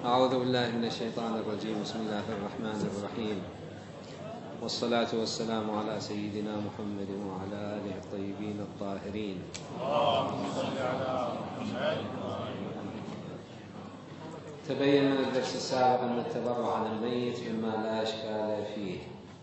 أعوذ بالله من الشيطان الرجيم. بسم الله الرحمن الرحيم، والصلاة والسلام على سيدنا محمد وعلى آله الطيبين الطاهرين. اللهم صل على محمد. تبين من الدرس السابق أن التبرع عن الميت مما لا إشكال فيه.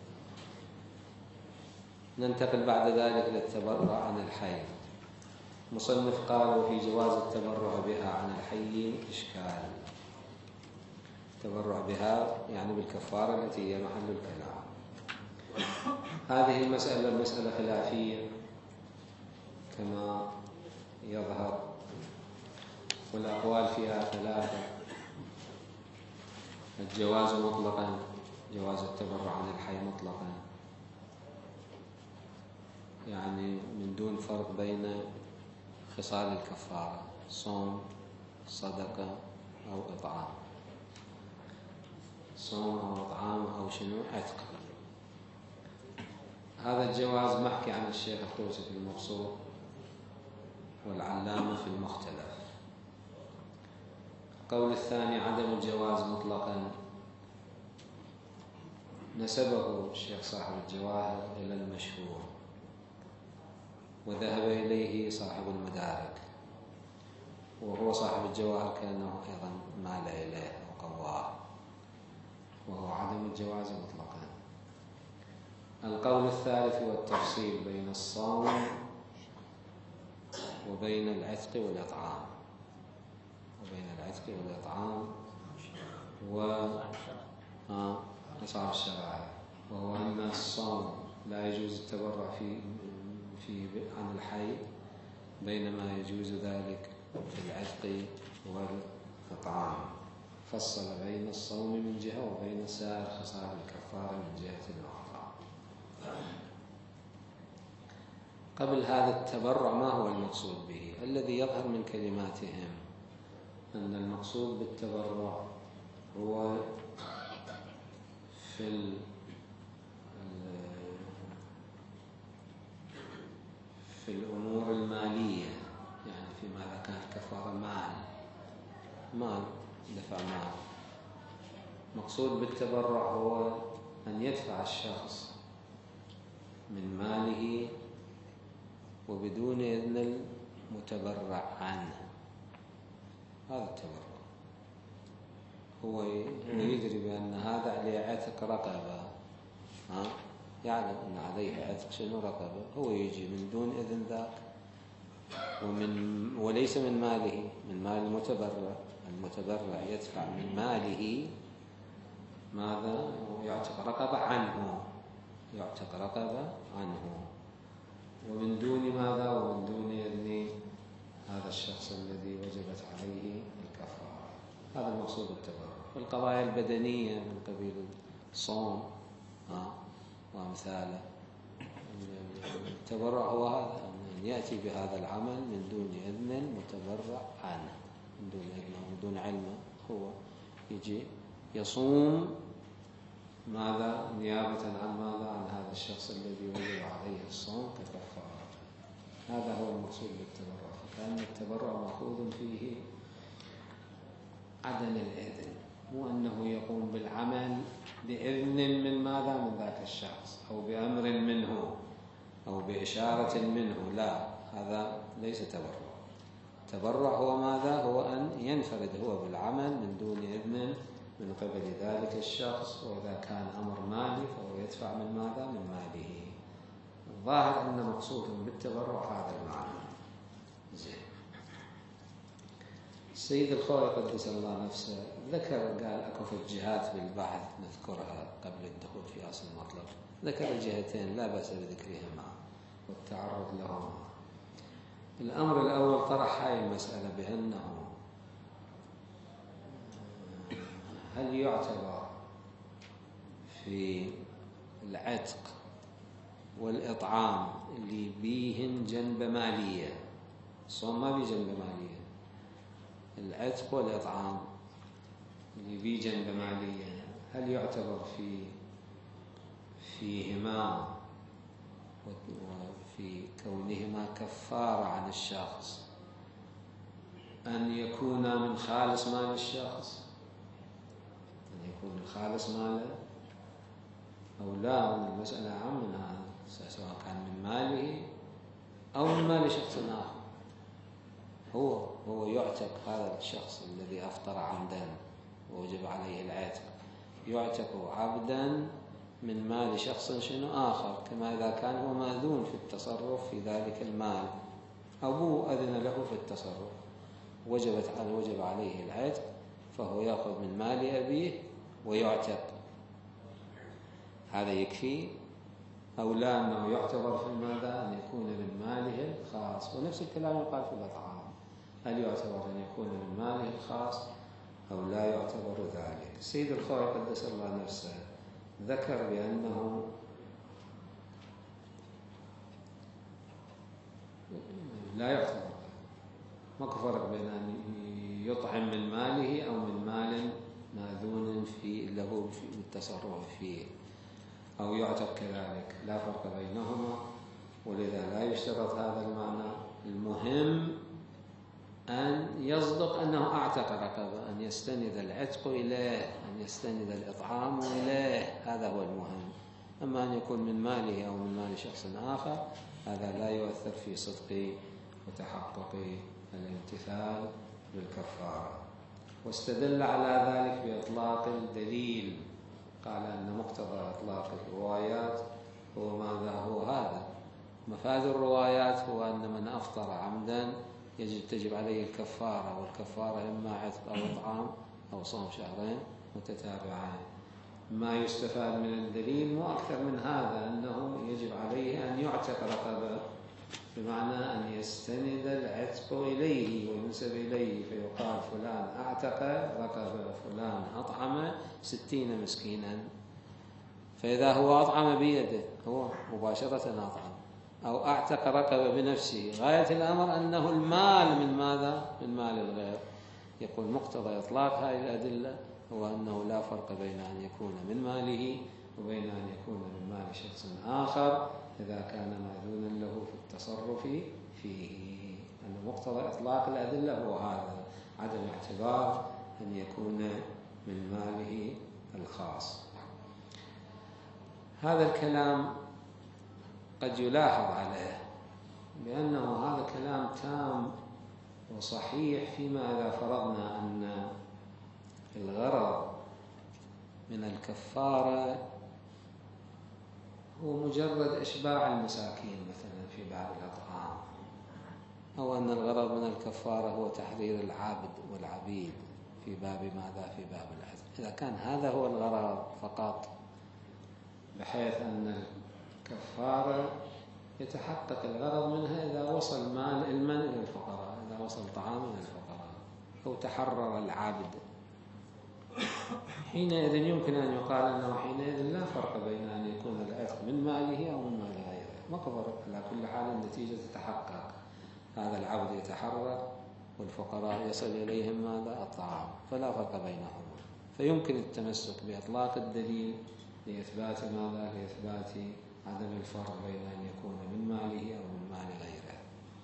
ننتقل بعد ذلك للتبرع عن الحي. مصنف قال: وفي جواز التبرع بها عن الحي إشكال. التبرع بها يعني بالكفارة التي هي محل الكلام. هذه المسألة مسألة خلافية كما يظهر، والأقوال فيها ثلاثة: الجواز مطلقا، جواز التبرع عن الحي مطلقا، يعني من دون فرق بين خصال الكفارة: صوم، صدقة، أو إطعام. صوم أو إطعام أو شنو، عتق. هذا الجواز محكي عن الشيخ الطوسي في المبسوط والعلامة في المختلف. القول الثاني عدم الجواز مطلقا، نسبه الشيخ صاحب الجواهر إلى المشهور، وذهب إليه صاحب المدارك، وهو صاحب الجواهر كأنه أيضا مال إليه وقواه، وهو عدم الجواز مطلقا. القول الثالث هو التفصيل بين الصوم وبين العتق والإطعام، وأصحاب الشرائع، وهو أن الصوم لا يجوز التبرع عن الحي، بينما يجوز ذلك في العتق والإطعام. فصل بين الصوم من جهة وبين سائر خصال الكفارة من جهة أخرى. قبل هذا التبرع ما هو المقصود به؟ الذي يظهر من كلماتهم أن المقصود بالتبرع هو في الأمور المالية، يعني فيما إذا كانت كفارة مال دفع مال. مقصود بالتبرع هو أن يدفع الشخص من ماله وبدون إذن المتبرع عنه. هذا التبرع. هو يدري بأن هذا لعتق رقبة، يعلم أن عليه عتق شنو رقبة، هو يجي من دون إذن ذاك، وليس من ماله، من مال المتبرع. المتبرع يدفع من ماله ماذا؟ يعتق رقبة عنه، ومن دون ماذا؟ ومن دون إذن هذا الشخص الذي وجبت عليه الكفارة. هذا المقصود بالتبرع. والقضايا البدنية من قبيل الصوم وأمثاله، التبرع هو هذا، أن يأتي بهذا العمل من دون إذن المتبرع عنه، من دون إذنه ومن دون علمه. هو يجي يصوم ماذا؟ نيابة عن ماذا؟ عن هذا الشخص الذي وجب عليه الصوم ككفارة. هذا هو المقصود بالتبرع. فكأن التبرع مأخوذ فيه عدم الإذن، مو أنه يقوم بالعمل بإذن من ماذا؟ من ذاك الشخص، أو بأمر منه، أو بإشارة منه. لا، هذا ليس تبرع. التبرع هو ماذا؟ هو أن ينفرد هو بالعمل من دون إذن من قبل ذلك الشخص، وإذا كان أمر مالي فهو يدفع من ماذا؟ من ماله. الظاهر أن مقصود بالتبرع هذا المعنى. زين. السيد الخوئي قدس الله نفسه ذكر، قال أكو في الجهات بالبحث نذكرها قبل الدخول في أصل المطلب. ذكر الجهتين لا بأس بذكرهما والتعرض لهما. الأمر الأول طرح هاي المسألة بأنه هل يعتبر في العتق والإطعام اللي بيهن جنب مالية، الصوم ما بيه جنب مالية، العتق والإطعام اللي بيه جنب مالية، هل يعتبر فيهما وفي كونهما كفارة عن الشخص أن يكونا من خالص مال الشخص، يكون الخالص ماله أو لا. المسألة أعم من هذا، سواء كان من ماله أو من مال شخص آخر. هو يعتق، هذا الشخص الذي أفطر عمدا ووجب عليه العتق يعتق عبدا من مال شخص شنو آخر، كما إذا كان هو مأذون في التصرف في ذلك المال، أبوه أذن له في التصرف وجب عليه العتق، فهو يأخذ من مال أبيه ويعتق. هذا يكفي أو لا أنه يعتبر في ماذا؟ أن يكون من ماله الخاص. ونفس الكلام يقال في الأطعام، هل يعتبر أن يكون من ماله الخاص أو لا يعتبر ذلك؟ السيد الخوئي قدس الله نفسه ذكر بأنه لا يعتبر، ماكو فرق بين أن يطعم من ماله أو من مال مأذون له في التصرف فيه أو يعتق كذلك، لا فرق بينهما. ولذا لا يشترط هذا المعنى. المهم أن يصدق أنه أعتق رقبة، أن يستند العتق إليه، أن يستند الإطعام إليه، هذا هو المهم. أما أن يكون من ماله أو من مال شخص آخر هذا لا يؤثر في صدق وتحقق الامتثال بالكفارة. واستدل على ذلك بإطلاق الدليل، قال أن مقتضى إطلاق الروايات هو ماذا؟ هو هذا. مفاد الروايات هو أن من أفطر عمدا تجب عليه الكفارة، والكفارة إما عتق أو إطعام أو صوم شهرين متتابعين. ما يستفاد من الدليل مو أكثر من هذا، أنه يجب عليه أن يعتق رقبة، بمعنى أن يستند العتق إليه وينسب إليه، فيقال فلان أعتق رقبة، فلان أطعم 60 مسكينا. فإذا هو أطعم بيده هو مباشرة أطعم، أو أعتق رقبة بنفسه، غاية الأمر أنه المال من ماذا؟ من مال الغير. يقول مقتضى إطلاق هذه الأدلة هو أنه لا فرق بين أن يكون من ماله وبين أن يكون من مال شخص آخر إذا كان مأذونا له في التصرف فيه. أن مقتضى إطلاق الأدلة هو هذا، عدم اعتبار أن يكون من ماله الخاص. هذا الكلام قد يلاحظ عليه بأنه هذا كلام تام وصحيح فيما إذا فرضنا أن الغرض من الكفارة هو مجرد إشباع المساكين مثلا في باب الأطعام، أو أن الغرض من الكفارة هو تحرير العبد والعبيد في باب ماذا؟ في باب العتق. إذا كان هذا هو الغرض فقط، بحيث أن الكفارة يتحقق الغرض منها إذا وصل مال المن إلى الفقراء، إذا وصل طعام إلى الفقراء، أو تحرر العبد، حينئذ يمكن أن يقال أنه حينئذ لا فرق بين أن يكون العتق من ماله أو من مال غيره، ما فرق. على كل حال النتيجة تتحقق، هذا العبد يتحرر والفقراء يصل إليهم ماذا؟ الطعام، فلا فرق بينهما. فيمكن التمسك بإطلاق الدليل لإثبات ماذا؟ لإثبات عدم الفرق بين أن يكون من ماله أو من مال غيره.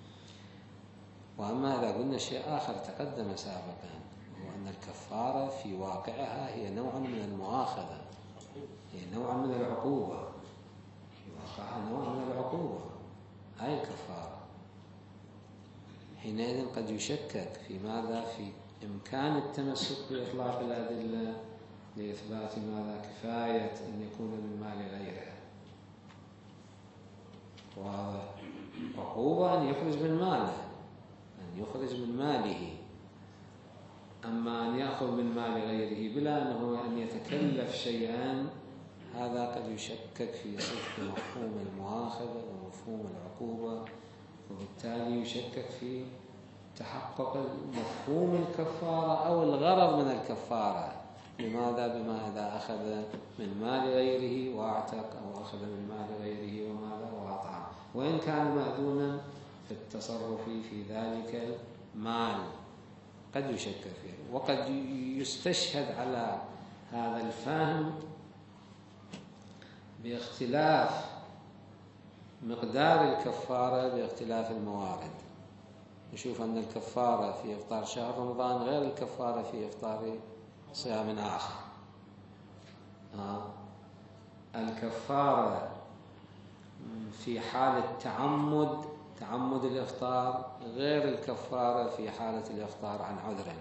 وأما إذا قلنا شيء آخر تقدم سابقا، هو أن الكفارة في واقعها هي نوع من المؤاخذة، هي نوع من العقوبة، في واقعها نوع من العقوبة، هاي الكفارة. حينئذ قد يشكك في ماذا؟ في إمكان التمسك بإطلاق الأدلة لإثبات ماذا؟ كفاية أن يكون من مال غيره. وهذا عقوبة أن يخرج من ماله، أن يخرج من ماله. أما أن يأخذ من مال غيره بلا أن يتكلف شيئا، هذا قد يشكك في صدق مفهوم المؤاخذة ومفهوم العقوبة، وبالتالي يشكك في تحقق مفهوم الكفارة أو الغرض من الكفارة. لماذا؟ بما إذا أخذ من مال غيره وأعتق، أو أخذ من مال غيره وماذا؟ وأطعم، وإن كان مأذونا في التصرف في ذلك المال، قد يشكك فيه. وقد يستشهد على هذا الفهم باختلاف مقدار الكفارة باختلاف الموارد. نشوف أن الكفارة في إفطار شهر رمضان غير الكفارة في إفطار صيام آخر، الكفارة في حالة تعمد الإفطار غير الكفارة في حالة الإفطار عن عذر.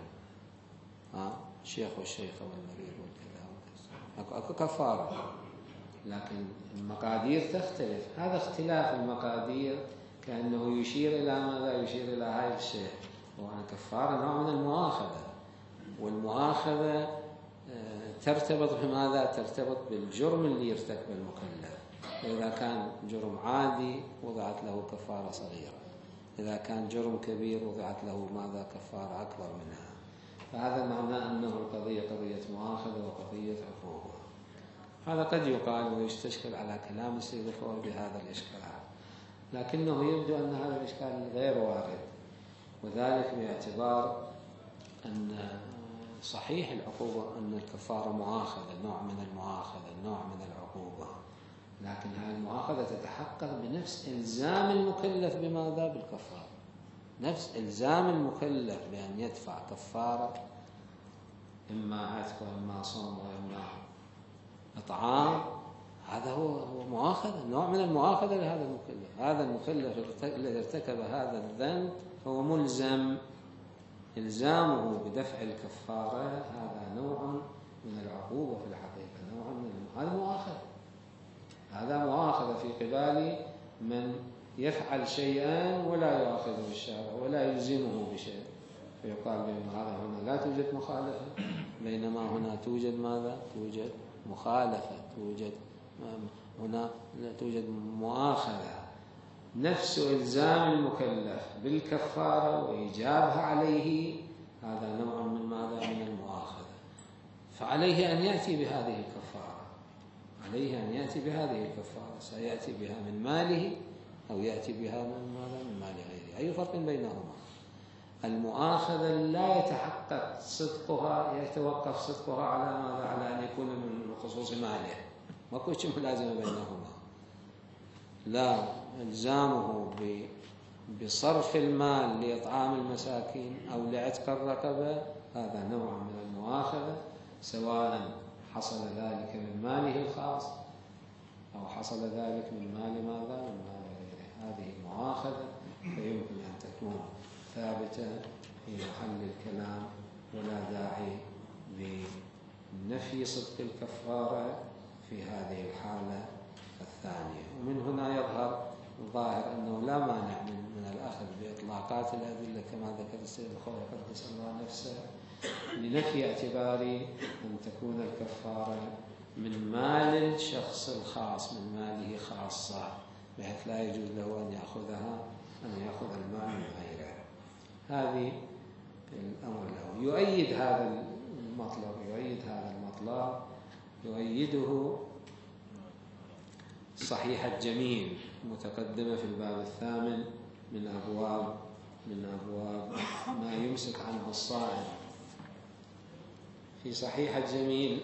الشيخ والشيخة والمريض والكذا أكو كفارة، لكن المقادير تختلف. هذا اختلاف المقادير كأنه يشير إلى ماذا؟ يشير إلى هاي الشيء، وأن الكفارة نوع من المؤاخذة، والمؤاخذة ترتبط بماذا؟ ترتبط بالجرم اللي يرتكبه المكلف. إذا كان جرم عادي وضعت له كفارة صغيرة، إذا كان جرم كبير وضعت له ماذا؟ كفارة أكبر منها. فهذا معناه أنه القضية قضية مؤاخذة وقضية عقوبة. هذا قد يقال ويستشكل على كلام السيد الخوئي بهذا الإشكال، لكنه يبدو أن هذا الإشكال غير وارد، وذلك باعتبار أن صحيح العقوبة أن الكفارة مؤاخذة، نوع من المؤاخذة، نوع من العقوبة، لكن هذه المؤاخذة تتحقق بنفس إلزام المكلف بماذا؟ بالكفارة، نفس إلزام المكلف بأن يدفع كفارة، إما عتق وإما صوم وإما إطعام. هذا هو مؤاخذة، نوع من المؤاخذة لهذا المكلف. هذا المكلف الذي ارتكب هذا الذنب هو ملزم، إلزامه بدفع الكفارة هذا نوع من العقوبة في الحقيقة، نوع من هذا مؤاخذة. هذا مؤاخذة في قبال من يفعل شيئا ولا يؤاخذه الشارع ولا يلزمه بشيء، فيقال بأن هذا هنا لا توجد مخالفة، بينما هنا توجد ماذا؟ توجد مخالفة، هنا توجد مؤاخذة. نفس إلزام المكلف بالكفارة وإيجابها عليه هذا نوع من ماذا؟ من المؤاخذة. فعليه أن يأتي بهذه الكفارة، عليه أن يأتي بهذه الكفارة، سيأتي بها من ماله أو يأتي بها من ماذا؟ من مال غيره. أي فرق بينهما؟ المؤاخذة لا يتحقق صدقها، يتوقف صدقها على ماذا؟ على أن يكون من خصوص ماله، ما كنتش ملازمة بينهما. لا، إلزامه بصرف المال لإطعام المساكين أو لعتق الرقبة هذا نوع من المؤاخذة، سواء حصل ذلك من ماله الخاص أو حصل ذلك من مال ماذا؟ من مال غيره. هذه مؤاخذة فيمكن أن تكون ثابتة في محل الكلام، ولا داعي لنفي صدق الكفارة في هذه الحالة الثانية. ومن هنا يظهر الظاهر أنه لا مانع من الأخذ بإطلاقات الأدلة كما ذكر السيد الخوئي قدس الله نفسه، لنفي اعتبار أن تكون الكفارة من مال الشخص الخاص، من ماله خاصة، بحيث لا يجوز له أن يأخذ المال من غيره. هذه الأمر له. يؤيد هذا المطلب يؤيده صحيح الجميل متقدمة في الباب الثامن من أبواب ما يمسك عنه الصائم. في صحيح الجميل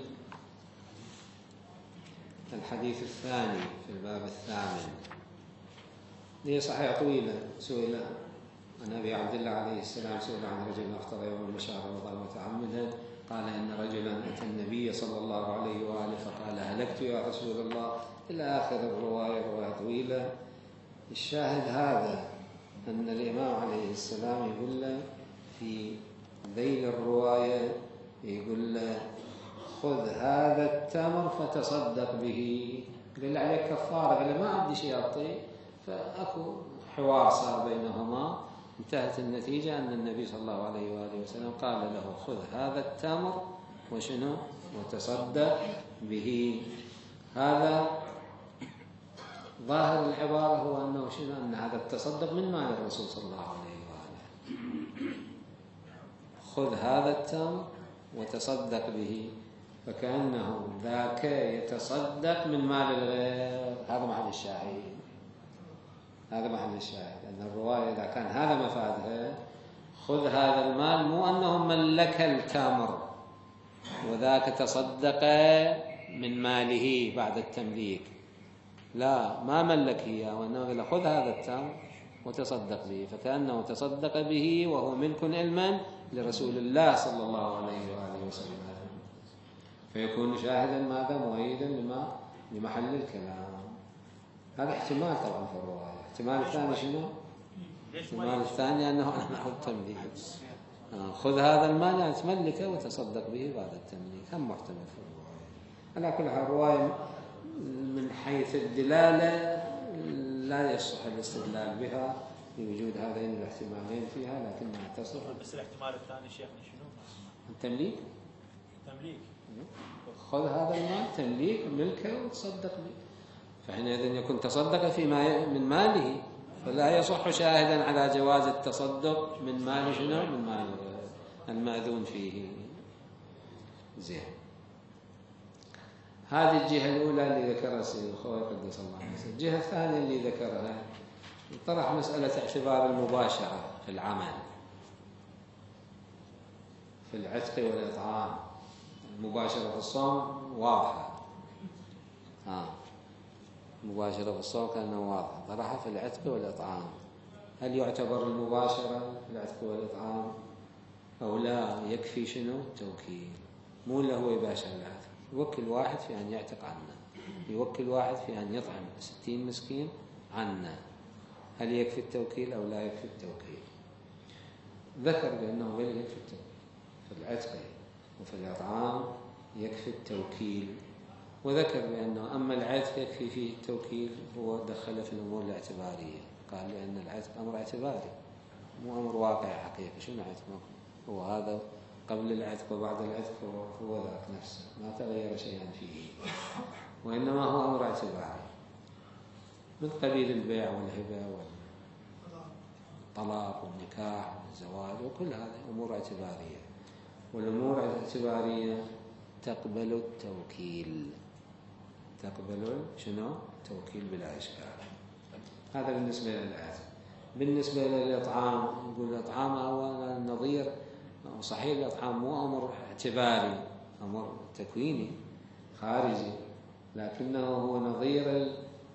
الحديث الثاني في الباب الثامن، هي صحيح طويلة. سئل عن أبي عبد الله عليه السلام، سئل عن رجل أفطر يوم المشهر رمضان متعمدا، قال إن رجلا أتى النبي صلى الله عليه وآله فقال هلكت يا رسول الله، إلى آخر الرواية. رواية طويلة. الشاهد هذا أن الإمام عليه السلام يقول له في ذيل الرواية، يقول له خذ هذا التمر فتصدق به. قال عليك كفارة، قال ما عندي شيء أعطيه. فأكو حوار صار بينهما، انتهت النتيجة أن النبي صلى الله عليه وآله وسلم قال له خذ هذا التمر وشنو؟ وتصدق به. هذا ظاهر العبارة هو أنه شنو؟ أن هذا التصدق من مال الرسول صلى الله عليه وآله. خذ هذا التمر وتصدق به، فكأنه ذاك يتصدق من مال الغير. هذا محل الشاهد، أن الرواية إذا كان هذا مفادها خذ هذا المال، مو أنه ملك التمر وذاك تصدق من ماله بعد التمليك، لا، ما ملك إياه، وإنما خذ هذا التمر وتصدق به، فكأنه تصدق به وهو ملك علما لرسول الله صلى الله عليه وآله وسلم. فيكون شاهدا ماذا مؤيدا لمحل الكلام. هذا احتمال طبعا في الرواية. الاحتمال الثاني شنو؟ الاحتمال الثاني أنه أنا أحب تمليك، خذ هذا المال يعني تملكه وتصدق به بعد التمليك. هم محتمل في الرواية. على كل حال الرواية من حيث الدلالة لا يصح الاستدلال بها لوجود هذين الاحتمالين فيها، لكنها تصح. بس الاحتمال الثاني شيخنا شنو؟ التمليك. تمليك. خذ هذا المال تمليك ملكه وتصدق به، فحينئذ يكون تصدق فيما من ماله، فلا يصح شاهدا على جواز التصدق من مال شنو؟ من مال المأذون فيه. زين. هذه الجهة الأولى اللي ذكرها السيد الخوي قدس الله سره. الجهة الثانية اللي ذكرها طرح مسألة اعتبار المباشرة في العمل في العتق والإطعام. المباشرة في الصوم واضحة، المباشرة في الصوم كأنه واضح. طرحها في العتق والإطعام، هل يعتبر المباشرة في العتق والإطعام أو لا؟ يكفي شنو؟ التوكيل. مو اللي هو يباشر العتق، يوكل واحد في أن يعتق عنا، يوكل واحد في أن يطعم 60 مسكين عنا. هل يكفي التوكيل أو لا يكفي التوكيل؟ ذكر بأنه يكفي التوكيل في العتق وفي الإطعام يكفي التوكيل، وذكر بأنه أما العتق يكفي فيه التوكيل، هو دخل في الأمور الاعتبارية. قال لأن العتق أمر اعتباري مو أمر واقعي حقيقي. شنو عتق؟ هو هذا قبل العتق وبعد العتق هو ذاك نفسه، ما تغير شيئا فيه، وإنما هو أمر اعتباري من قبيل البيع والهبة والطلاق والنكاح والزواج، وكل هذه أمور اعتبارية. والأمور الاعتبارية تقبل التوكيل، تقبل شنو؟ توكيل بلا إشكال. هذا بالنسبة للعتق. بالنسبة للإطعام، نقول الإطعام هو النظير. صحيح الإطعام مو أمر اعتباري، أمر تكويني خارجي، لكنه هو نظير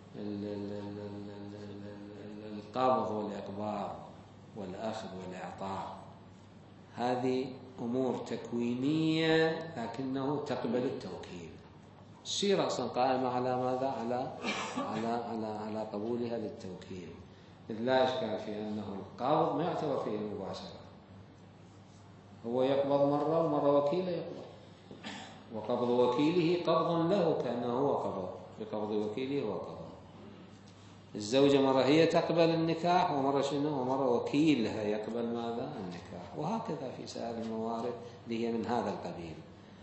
القبض والإقباض والأخذ والإعطاء. هذه أمور تكوينية لكنه تقبل التوكيل. السيرة أصلا قائمة على ماذا؟ على قبولها للتوكيل. لا إشكال في أنه القابض ما يعتبر فيه المباشرة، هو يقبض مرة ومرة وكيله يقبض، وقبض وكيله قبض له كأنه هو قبض، بقبض وكيله هو قبض. الزوجة مرة هي تقبل النكاح ومرة شنو؟ ومرة وكيلها يقبل ماذا؟ النكاح. وهكذا في سائر الموارد اللي هي من هذا القبيل.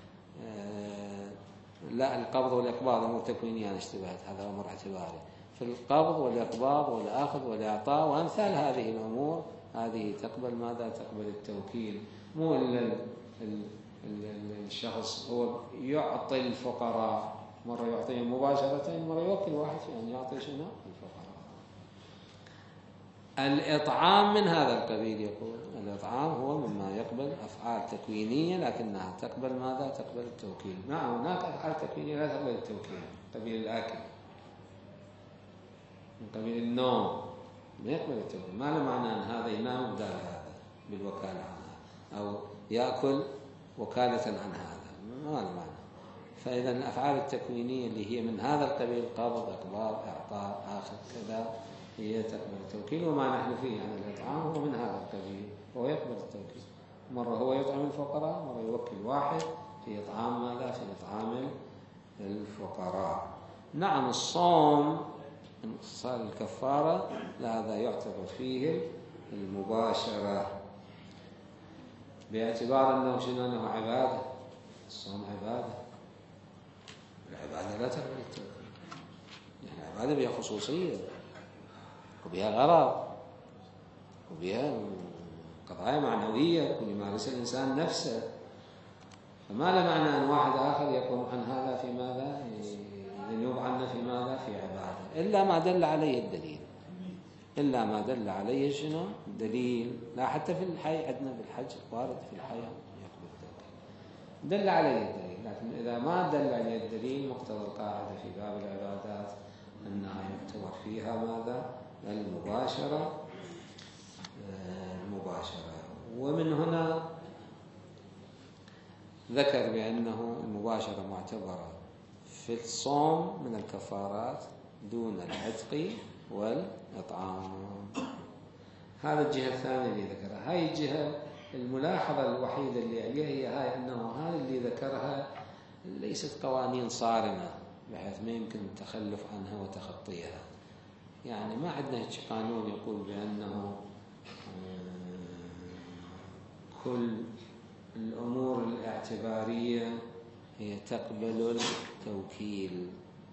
لا، القبض والإقباض أمور تكوينية اشتبهت، هذا أمر اعتباري. في القبض والإقباض والأخذ والإعطاء وأمثال هذه الأمور، هذه تقبل ماذا؟ تقبل التوكيل. مو إلا الشخص هو يعطي الفقراء، مرة يعطيهم مباشرة، مرة يوكل واحد في أن يعطي شنو؟ الفقراء. الإطعام من هذا القبيل. يقول الإطعام هو مما يقبل أفعال تكوينية لكنها تقبل ماذا؟ تقبل التوكيل. نعم، هناك أفعال تكوينية لا تقبل التوكيل، قبيل الأكل، من قبيل النوم ما يقبل التوكيل. ما له معنى أن هذا ينام بدال هذا بالوكالة عنها، أو يأكل وكالة عن هذا، ما له معنى. فإذا الأفعال التكوينية اللي هي من هذا القبيل، قبض، إقباض، إعطاء، آخذ، كذا، هي تقبل التوكيل. وما نحن فيه عن الإطعام هو من هذا القبيل، هو يقبل التوكيل. مرة هو يطعم الفقراء، مرة يوكل واحد في إطعام ماذا؟ في إطعام الفقراء. نعم، الصوم من خصال الكفارة لا، هذا يعتبر فيه المباشرة، باعتبار أنه شنو؟ أنه عبادة. الصوم عبادة، العبادة لا تقبل التوكيل. يعني العبادة بها خصوصية وبها غرض وبها قضايا معنوية ويمارس الإنسان نفسه، فما له معنى أن واحد آخر يقوم عن هذا في ماذا؟ ينوب عنه في ماذا؟ في عبادة، إلا ما دل عليه الدليل. إلا ما دل عليه شنو؟ دليل. لا، حتى في الحي عندنا بالحج وارد في الحي يقبل التوكيل، دل عليه الدليل. لكن إذا ما دل عليه الدليل، مقتضى القاعدة في باب العبادات أنها يعتبر فيها ماذا؟ المباشرة. ومن هنا ذكر بأنه المباشرة معتبرة في الصوم من الكفارات دون العتق والإطعام. هذا الجهة الثانية اللي ذكرها. هاي الجهة الملاحظة الوحيدة اللي عليها هي هاي، أنه هذا اللي ذكرها ليست قوانين صارمة بحيث ما يمكن التخلف عنها وتخطيها. يعني ما عندنا قانون يقول بأنه كل الأمور الاعتبارية هي تقبل التوكيل.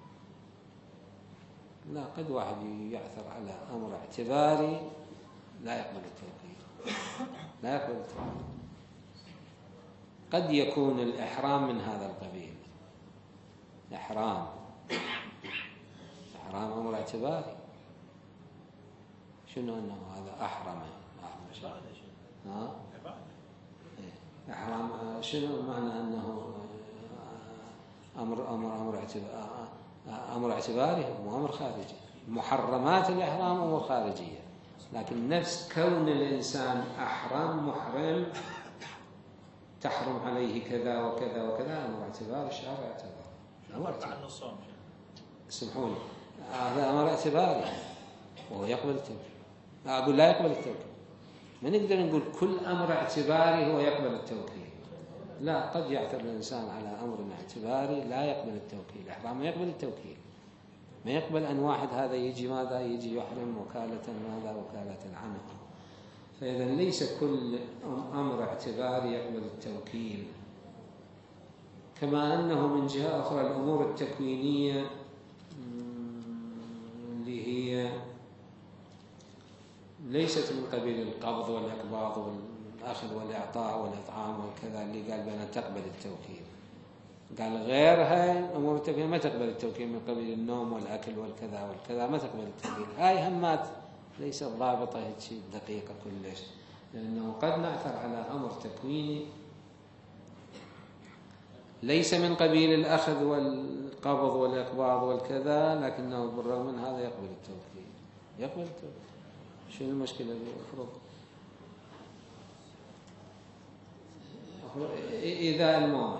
لا، قد واحد يعثر على أمر اعتباري لا يقبل التوكيل، لا يقبل التوكيل. قد يكون الإحرام من هذا القبيل، إحرام أمر اعتباري. شنو أنه هذا أحرم إحرام؟ شنو معنى أنه أمر اعتباري وأمر خارجي؟ محرمات الإحرام أمور خارجية، لكن نفس كون الإنسان أحرم محرم تحرم عليه كذا وكذا وكذا أمر اعتباري. الشرع اعتبار. اسمحوا لي، هذا أمر اعتباري وهو يقبل التوكيل. أقول لا يقبل التوكيل. ما نقدر نقول كل أمر اعتباري هو يقبل التوكيل. لا، قد يعثر الإنسان على أمر اعتباري لا يقبل التوكيل. الإحرام ما يقبل التوكيل، ما يقبل أن واحد هذا يجي ماذا يجي يحرم وكالة ماذا وكالة عنه. فإذا ليس كل أمر اعتباري يقبل التوكيل. كما أنه من جهة أخرى الأمور التكوينية اللي هي ليست من قبيل القبض والإقباض والأخذ والإعطاء والإطعام والكذا اللي قال بأنها تقبل التوكيل. قال غيرها أمور التكوين ما تقبل التوكيل، من قبيل النوم والأكل والكذا والكذا ما تقبل التوكيل. هاي همات ليست ضابطة هيك دقيقة كلش، لأنه قد نعثر على أمر تكويني ليس من قبيل الأخذ والقبض والإقباض والكذا، لكنه بالرغم من هذا يقبل التوكيل. يقبل التوكيل. شنو المشكلة اللي أفرض إذا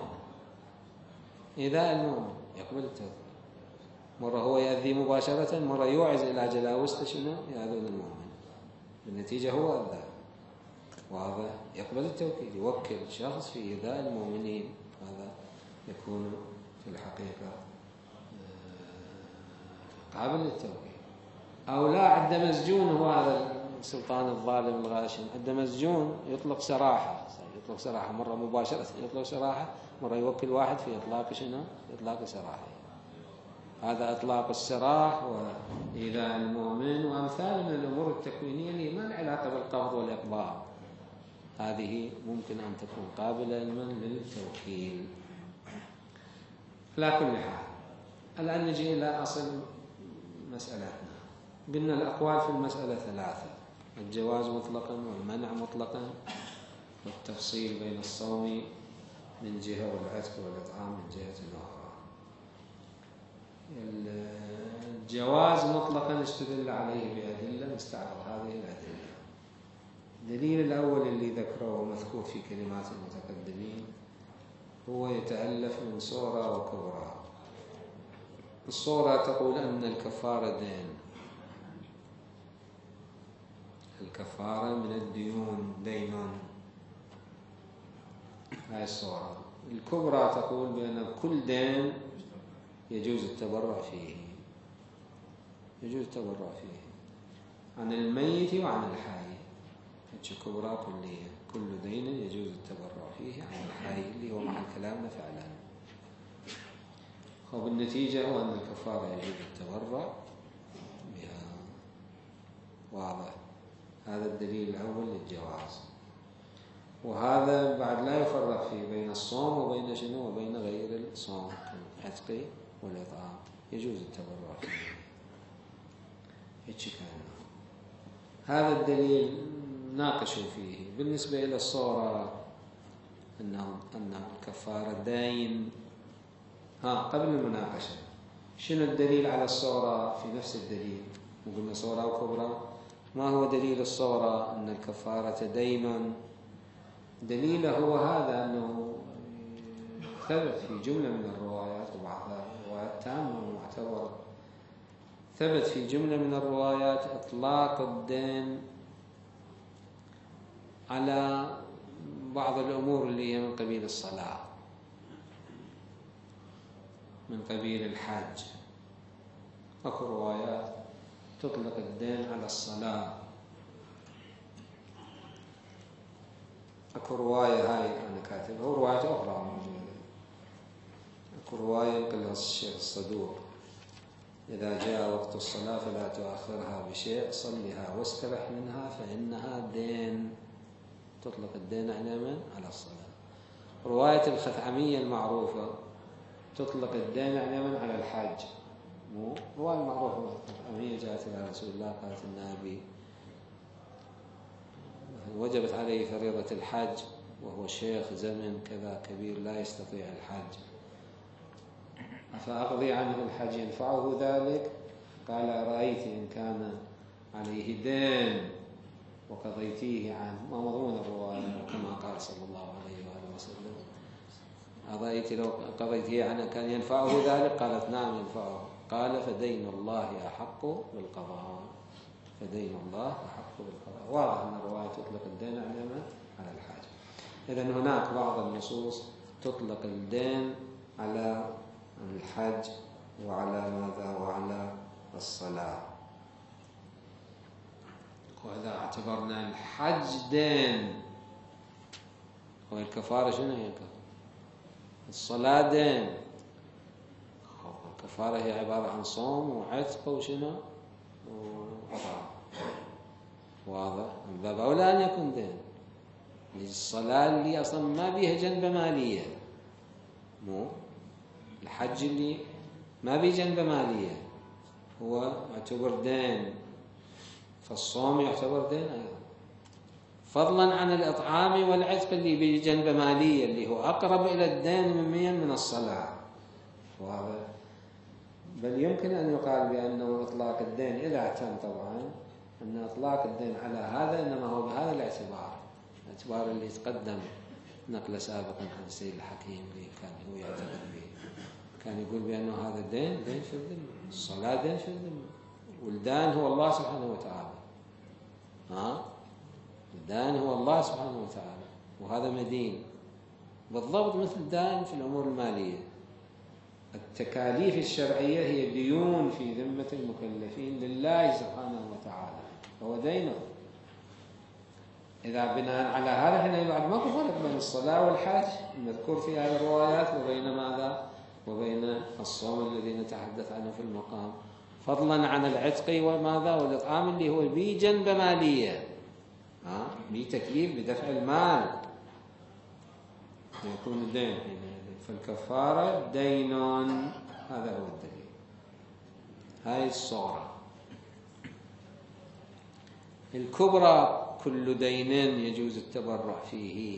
المؤمن يقبل التوكيل. مرة هو يأذي مباشرة، مرة يوعز إلى جلاوسته شنو يأذون المؤمن، بالنتيجة هو أذى، وهذا يقبل التوكيل. يوكل شخص في إيذاء المؤمنين، هذا يكون في الحقيقة قابل للتوكيل. أو لا، عند مسجون هو هذا السلطان الظالم الغاشم، عند مسجون يطلق سراحة، مرة مباشرة يطلق سراحة، مرة يوكل واحد في إطلاق شنو؟ إطلاق سراحة. هذا إطلاق السراح وإيذاء المؤمن وأمثال من الأمور التكوينية اللي ما لها علاقة بالقبض والإقباض، هذه ممكن أن تكون قابلة للتوكيل. على كل حال، الآن نجي إلى أصل مسألتنا. قلنا الأقوال في المسألة ثلاثة: الجواز مطلقا والمنع مطلقا، والتفصيل بين الصوم من جهة والعتق والإطعام من جهة أخرى. الجواز مطلقا استدل عليه بأدلة، نستعرض هذه الأدلة. الدليل الأول اللي ذكره ومذكور في كلمات المتقدمين هو يتألف من صورة وكبرى. الصورة تقول أن الكفارة دين، الكفارة من الديون دين، هاي الصورة. الكبرى تقول بأن كل دين يجوز التبرع فيه، يجوز التبرع فيه عن الميت وعن الحي. هيك كبرى كلية، كل دين يجوز التبرع فيه عن الحي، اللي هو مع كلامنا فعلا. وبالنتيجة هو أن الكفارة يجوز التبرع بها. واضح؟ هذا الدليل الأول للجواز. وهذا بعد لا يفرق فيه بين الصوم وبين شنو وبين غير الصوم، العتق والإطعام يجوز التبرع فيه. هيك كان هذا الدليل ناقشوا فيه. بالنسبة إلى الصورة أن الكفارة دين، قبل المناقشة شنو الدليل على الصورة في نفس الدليل؟ وقلنا صورة وكبرى. ما هو دليل الصورة أن الكفارة دين؟ دليله هو هذا، أنه ثبت في جملة من الروايات، وبعضها روايات تامة ومعتبرة، ثبت في جملة من الروايات إطلاق الدين على بعض الأمور اللي هي من قبيل الصلاة، من قبيل الحج. أكو روايات تطلق الدين على الصلاة. أكو رواية هاي أنا كاتبها ورواية أخرى موجودة. أكو رواية ينقلها الشيخ الصدوق: إذا جاء وقت الصلاة فلا تؤخرها بشيء، صلها واسترح منها فإنها دين. تطلق الدين على من؟ على الصلاة. رواية الخثعمية المعروفة تطلق الدين على من؟ على الحج. مو رواية معروفة الخثعمية جاءت إلى رسول الله قالت النبي وجبت عليه فريضة الحج وهو شيخ زمن كذا كبير لا يستطيع الحج، فأقضي عنه الحج ينفعه ذلك؟ قال: أرأيت إن كان عليه دين وقضيتيه عنه. ما مضمون الرواية كما قال صلى الله عليه وآله وسلم: أرأيت لو قضيتيه عنه كان ينفعه ذلك؟ قالت: نعم ينفعه. قال: فدين الله أحق بالقضاء. فدين الله أحق بالقضاء. واضح أن الرواية تطلق الدين على من؟ على الحاج. إذن هناك بعض النصوص تطلق الدين على الحج وعلى ماذا؟ وعلى الصلاة. وإذا اعتبرنا الحج دين، والكفارة شنو هي؟ الصلاة دين. الكفارة هي عبارة عن صوم وعتق وشنو؟ وقضاء. واضح؟ من باب أولى أن يكون دين. الصلاة اللي أصلا ما بيها جنبة مالية، مو الحج اللي ما بيه جنبة مالية هو يعتبر دين، فالصوم يعتبر دين أيضا، فضلا عن الإطعام والعتق اللي بيه جنبة مالية اللي هو أقرب إلى الدين من الصلاة. واضح؟ بل يمكن أن يقال بأنه إطلاق الدين إذا اعتم طبعا أن إطلاق الدين على هذا إنما هو بهذا الاعتبار اللي تقدم نقل سابقا عن السيد الحكيم اللي كان هو يعتقد به، كان يقول بأنه هذا دين في الذمة، الصلاة دين في الذمة، والدان هو الله سبحانه وتعالى. الدان هو الله سبحانه وتعالى، وهذا مدين بالضبط مثل الدائن في الأمور المالية. التكاليف الشرعية هي ديون في ذمة المكلفين لله سبحانه وتعالى، هو دينه. إذا بناء على هذا حين بعد ماكو فرق بين الصلاة والحج المذكور في هذه الروايات وبين ماذا؟ وبين الصوم الذي نتحدث عنه في المقام، فضلا عن العتق وماذا؟ والإطعام اللي هو بيه جنبة مالية، بيه تكليف بدفع المال، يكون الدين. فالكفارة دين، هذا هو الدليل. هاي الصورة. الكبرى كل دين يجوز التبرع فيه.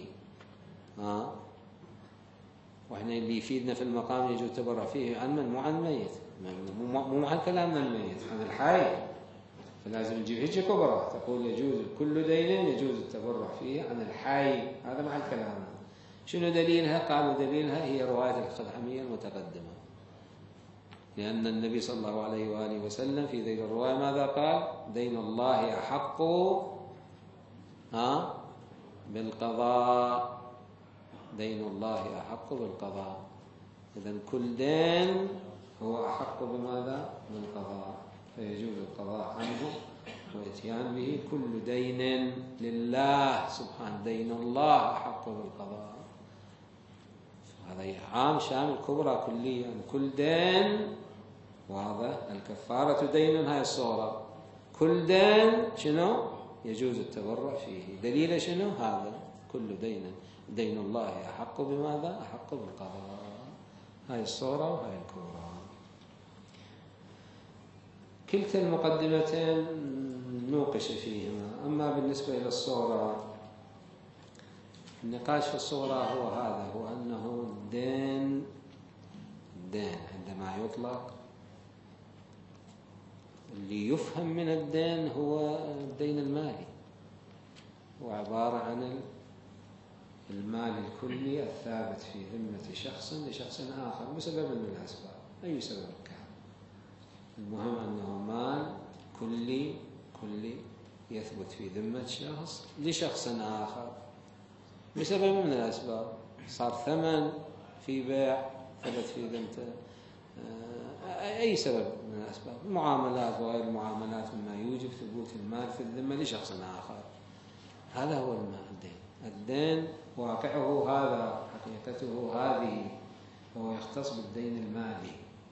وإحنا اللي يفيدنا في المقام يجوز التبرع فيه عن من؟ مو عن الميت، مو عن كلامنا الميت، عن الحي. فلازم نجيب هيك كبرى تقول يجوز كل دين يجوز التبرع فيه عن الحي، هذا مع الكلام. شنو دليلها؟ قالوا دليلها هي رواية الخثعمية المتقدمة، لأن النبي صلى الله عليه وآله وسلم في ذيل الرواية ماذا قال؟ دين الله أحق بالقضاء. دين الله أحق بالقضاء. إذن كل دين هو أحق بماذا؟ بالقضاء، فيجوز القضاء عنه وإتيان به. كل دين لله سبحانه، دين الله أحق بالقضاء. هذا عام شامل كبرى كليا، كل دين. واضح؟ الكفارة دين، هاي الصورة. كل دين شنو؟ يجوز التبرع فيه. دليل شنو؟ هذا كل دين دين الله أحق بماذا؟ أحق بالقضاء. هاي الصورة وهاي الكبرى. كلتا المقدمتين نوقش فيهما. أما بالنسبة إلى الصورة، النقاش في الصورة هو هذا، هو أنه الدين عندما يطلق اللي يفهم من الدين هو الدين المالي، هو عبارة عن المال الكلي الثابت في ذمة شخص لشخص آخر بسبب من الأسباب، أي سبب كان. المهم أنه مال كلي يثبت في ذمة شخص لشخص آخر بسبب من الأسباب، صار ثمن في بيع ثبت في ذمته، أي سبب من الأسباب، المعاملات وغير المعاملات مما يوجب ثبوت المال في الذمة لشخص آخر. هذا هو الدين. الدين واقعه هذا، حقيقته هذه، وهو يختص بالدين المالي.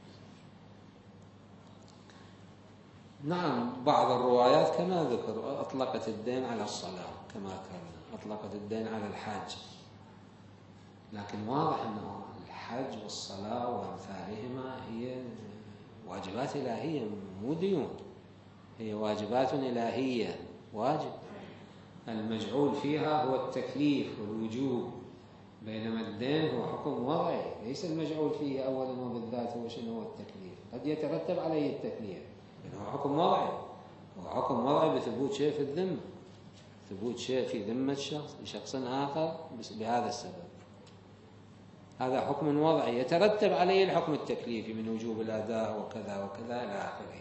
نعم بعض الروايات كما ذكر أطلقت الدين على الصلاة كما ذكرنا، أطلقت الدين على الحج، لكن واضح أنه الحج والصلاة وأمثالهما هي واجبات إلهية مو ديون، هي واجبات إلهية، واجب المجعول فيها هو التكليف والوجوب، بينما الدين هو حكم وضعي ليس المجعول فيه أولا وبالذات هو شنو هو التكليف، قد يترتب عليه التكليف، هو حكم وضعي، هو حكم وضعي بثبوت شيء في الذمة، ثبوت شيء في ذمة شخص لشخص آخر بهذا السبب، هذا حكم وضعي يترتب عليه الحكم التكليفي من وجوب الأداء وكذا وكذا إلى آخره.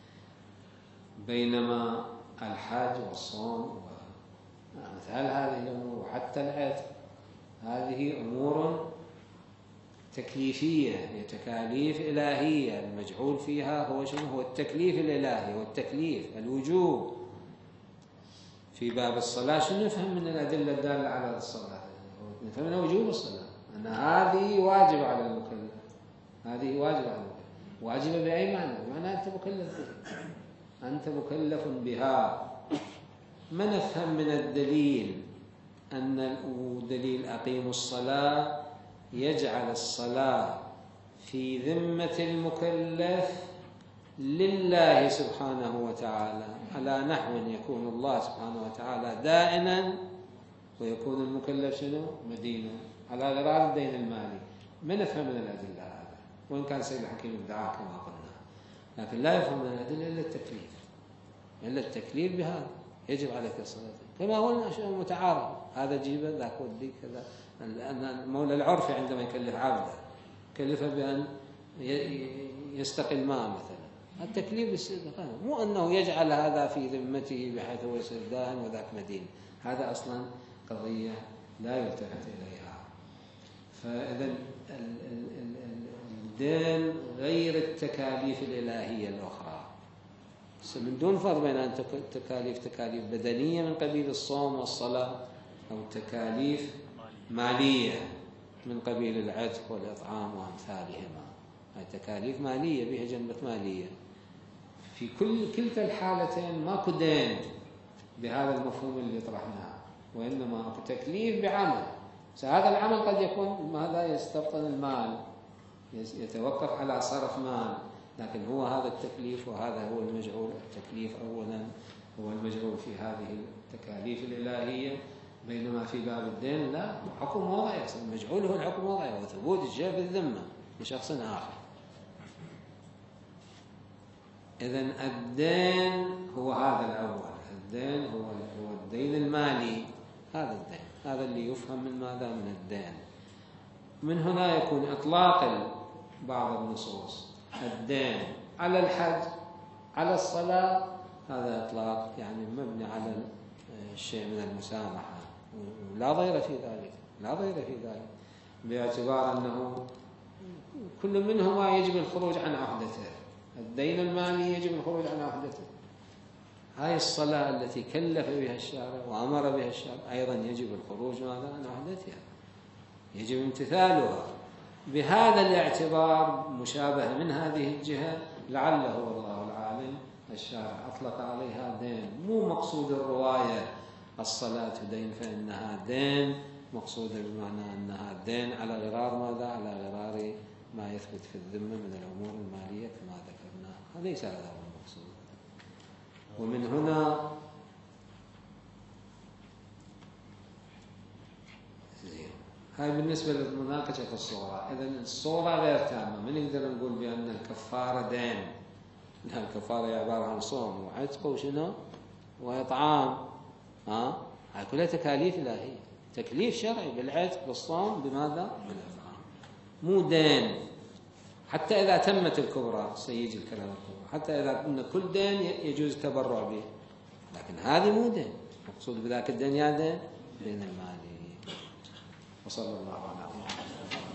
بينما الحج والصوم وأمثال هذه الأمور وحتى العتق هذه أمور تكليفية، هي تكاليف إلهية، المجعول فيها هو شنو؟ هو التكليف الإلهي، هو التكليف الوجوب. في باب الصلاة شنو نفهم من الأدلة الدالة على الصلاة؟ نفهم من وجوب الصلاة أن هذه واجب على المكلف، هذه واجب على المكلف، واجبة بأي معنى؟ بمعنى أنت مكلف بها، أنت مكلف بها. ما نفهم من الدليل أن دليل أقيموا الصلاة يجعل الصلاة في ذمة المكلف لله سبحانه وتعالى على نحو يكون الله سبحانه وتعالى دائنا ويكون المكلف شنو؟ مدينا، على غرار الدين المالي. ما نفهم من الأدلة هذا، وإن كان سيد الحكيم ادعاه كما قلنا، لكن لا يفهم من الأدلة إلا التكليف، إلا التكليف بهذا يجب عليك الصلاة كما هو المتعارف، هذا جيبه ذاك وديك كذا. أن المولى العرفي عندما يكلف عبده كلفه بأن يستقي الماء مثلا، التكليف بالاستقامة، مو أنه يجعل هذا في ذمته بحيث هو يصير دائن وذاك مدين، هذا أصلا قضية لا يلتفت إليها. فإذا الدين غير التكاليف الإلهية الأخرى، من دون فرق بين أن تكاليف بدنية من قبيل الصوم والصلاة أو تكاليف مالية من قبيل العتق والإطعام وأمثالهما، هذه تكاليف مالية بها جنبة مالية. في كلتا الحالتين ماكو دين بهذا المفهوم اللي طرحناه، وإنما ماكو تكليف بعمل، هذا العمل قد يكون ماذا يستبطن المال، يتوقف على صرف مال، لكن هو هذا التكليف وهذا هو المجعول. التكليف أولا هو المجعول في هذه التكاليف الإلهية، بينما في باب الدين لا، حكم وضعي، المجعول هو الحكم الوضعي وثبوت الشيء في الذمة لشخص آخر. إذن الدين هو هذا الأول، الدين هو الدين المالي، هذا الدين، هذا اللي يفهم من ماذا؟ من الدين. من هنا يكون إطلاق بعض النصوص الدين على الحج على الصلاة، هذا إطلاق يعني مبني على الشيء من المسامحة، لا ضير في ذلك، لا ضير في ذلك، باعتبار أنه كل منهما يجب الخروج عن عهدته. الدين المالي يجب الخروج عن عهدته، هاي الصلاة التي كلف بها الشارع وأمر بها الشارع أيضا يجب الخروج ماذا؟ عن عهدتها، يجب امتثالها. بهذا الاعتبار مشابه من هذه الجهة لعله والله العالم الشارع أطلق عليها دين، مو مقصود الرواية الصلاة دين فإنها دين، مقصود بمعنى أنها دين على غرار ماذا؟ على غرار ما يثبت في الذمة من الأمور المالية كما ذكرنا، ليس هذا هو المقصود. ومن هنا هاي بالنسبة للمناقشة الصورة. إذن الصورة غير تامة، من نقدر نقول بأن الكفارة دين، إنها الكفارة عبارة عن صوم وعتق وشنو وإطعام، هاي كلها تكاليف إلهية، تكليف شرعي بالعتق بالصوم بماذا؟ بالإطعام، مو دين. حتى إذا تمت الكبرى، سيجي الكلام الكبرى، حتى إذا قلنا كل دين يجوز التبرع به، لكن هذه مو دين، مقصود بذاك الدين يا دين المالي. وصلى الله على محمد.